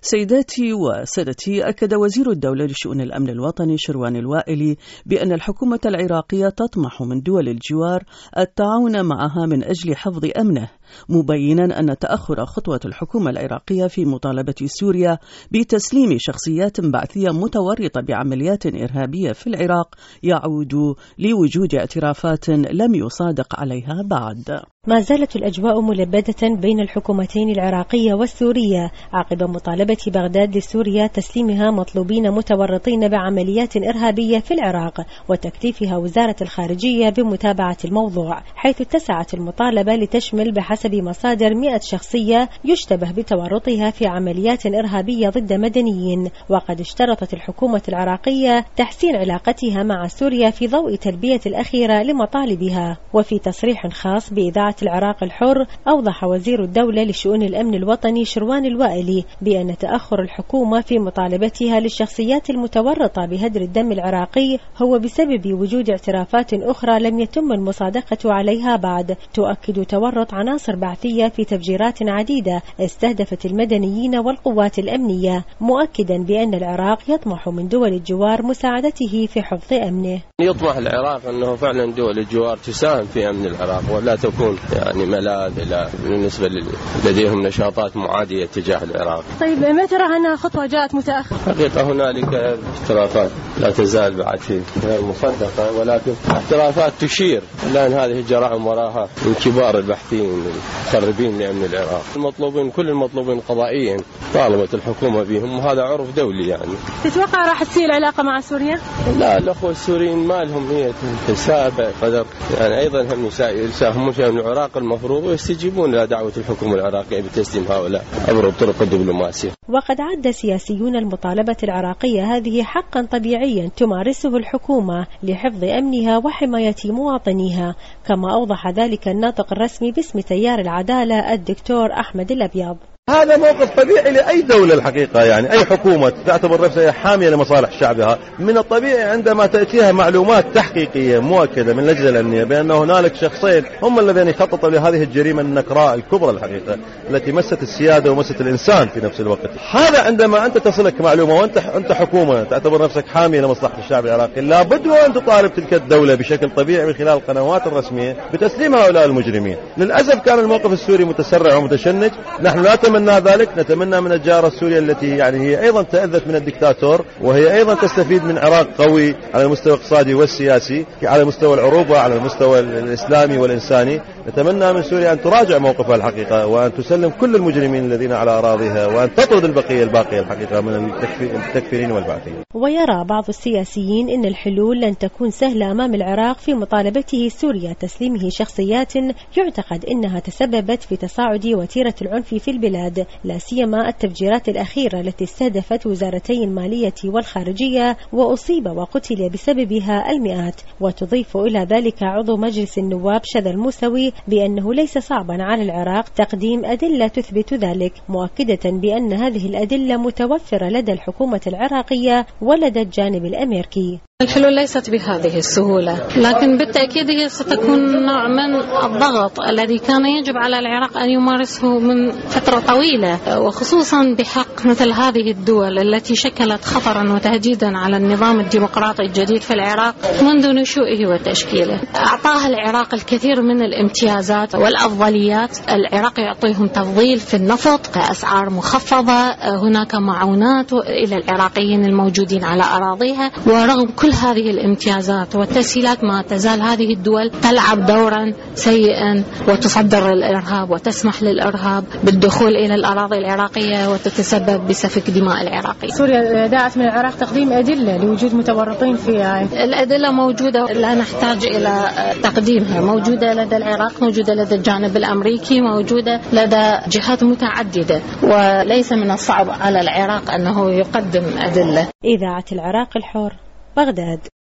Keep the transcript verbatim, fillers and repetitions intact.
سيداتي وسادتي، أكد وزير الدولة لشؤون الأمن الوطني شروان الوائلي بأن الحكومة العراقية تطمح من دول الجوار التعاون معها من أجل حفظ أمنه، مبينا أن تأخر خطوة الحكومة العراقية في مطالبة سوريا بتسليم شخصيات بعثية متورطة بعمليات إرهابية في العراق يعود لوجود اعترافات لم يصادق عليها بعد. ما زالت الأجواء ملبدة بين الحكومتين العراقية والسورية عقب مطالبة بغداد لسوريا تسليمها مطلوبين متورطين بعمليات إرهابية في العراق، وتكليفها وزارة الخارجية بمتابعة الموضوع، حيث اتسعت المطالبة لتشمل بحسب مصادر مئة شخصية يشتبه بتورطها في عمليات إرهابية ضد مدنيين. وقد اشترطت الحكومة العراقية تحسين علاقتها مع سوريا في ضوء تلبية الأخيرة لمطالبها. وفي تصريح خاص بإذاعة العراق الحر، أوضح وزير الدولة لشؤون الأمن الوطني شروان الوائلي بأن تأخر الحكومة في مطالبتها للشخصيات المتورطة بهدر الدم العراقي هو بسبب وجود اعترافات أخرى لم يتم المصادقة عليها بعد، تؤكد تورط عناصر بعثية في تفجيرات عديدة استهدفت المدنيين والقوات الأمنية، مؤكدا بأن العراق يطمح من دول الجوار مساعدته في حفظ أمنه. يطمح العراق أنه فعلا دول الجوار تساهم في أمن العراق ولا تكون يعني ملاذ إلى بالنسبة لديهم نشاطات معادية تجاه العراق. طيب ما ترى أنها خطوة جاءت متأخرة؟ حقيقة هنالك اعترافات لا تزال بعد في غير مصدقة، ولكن اعترافات تشير إلى أن هذه الجرائم وراها من كبار الباحثين المخربين لأمن العراق. المطلوبين كل المطلوبين قضائيا طالبت الحكومة بهم، وهذا عرف دولي. يعني تتوقع راح تصير العلاقة مع سوريا؟ لا، الأخوة السوريين ما لهم هي حساب قدر، يعني أيضا هم يساهمون في أمن العراق المفروض ويستجيبون إلى دعوة الحكومة العراقية بتسليم هؤلاء عبر الطرق الدبلوماسية. وقد عد سياسيون المطالبة العراقية هذه حقا طبيعيا تمارسه الحكومة لحفظ أمنها وحماية مواطنيها، كما أوضح ذلك الناطق الرسمي باسم تيار العدالة الدكتور أحمد الأبيض. هذا موقف طبيعي لأي دولة الحقيقة، يعني أي حكومة تعتبر نفسها حامية لمصالح شعبها، من الطبيعي عندما تأتيها معلومات تحقيقية مؤكدة من الأجهزة الأمنية بأن هنالك شخصين هم الذين يخططوا لهذه الجريمة النكراء الكبرى الحقيقة التي مست السيادة ومست الإنسان في نفس الوقت. هذا عندما أنت تصلك معلومة وأنت أنت حكومة تعتبر نفسك حامية لمصلحة الشعب العراقي، لابد وأن تطالب تلك الدولة بشكل طبيعي من خلال القنوات الرسمية بتسليم هؤلاء المجرمين. للأسف كان الموقف السوري متسرع ومتشنج، نحن لا نتمنى ذلك، نتمنى من الجارة السورية التي يعني هي أيضا تأذت من الدكتاتور وهي أيضا تستفيد من عراق قوي على المستوى الاقتصادي والسياسي، على مستوى العروبة، على المستوى الإسلامي والإنساني. نتمنى من سوريا أن تراجع موقفها الحقيقة وأن تسلم كل المجرمين الذين على أراضيها وأن تطرد البقية الباقية الحقيقة من التكفيرين والبعثين. ويرى بعض السياسيين أن الحلول لن تكون سهلة أمام العراق في مطالبته سوريا تسليمه شخصيات يعتقد أنها تسببت في تصاعد وتيرة العنف في البلاد، لا سيما التفجيرات الأخيرة التي استهدفت وزارتي المالية والخارجية وأصيب وقتل بسببها المئات. وتضيف إلى ذلك عضو مجلس النواب شذى الموسوي بأنه ليس صعبا على العراق تقديم أدلة تثبت ذلك، مؤكدة بأن هذه الأدلة متوفرة لدى الحكومة العراقية ولدى الجانب الأمريكي. الحلول ليست بهذه السهولة، لكن بالتأكيد هي ستكون نوع من الضغط الذي كان يجب على العراق أن يمارسه من فترة طويلة، وخصوصا بحق مثل هذه الدول التي شكلت خطرا وتهديدا على النظام الديمقراطي الجديد في العراق منذ نشوئه وتشكيله. أعطاها العراق الكثير من الامتيازات والأفضليات، العراق يعطيهم تفضيل في النفط كأسعار مخفضة، هناك معونات إلى العراقيين الموجودين على أراضيها، ورغم كل هذه الامتيازات والتسهيلات ما تزال هذه الدول تلعب دورا سيئا وتصدر الإرهاب وتسمح للإرهاب بالدخول إلى الأراضي العراقية وتتسبب بسفك دماء العراقيين. سوريا دعت من العراق تقديم أدلة لوجود متورطين فيها. الأدلة موجودة، لا نحتاج إلى تقديمها، موجودة لدى العراق، موجودة لدى الجانب الأمريكي، موجودة لدى جهات متعددة، وليس من الصعب على العراق أنه يقدم أدلة. إذاعة العراق الحر، بغداد.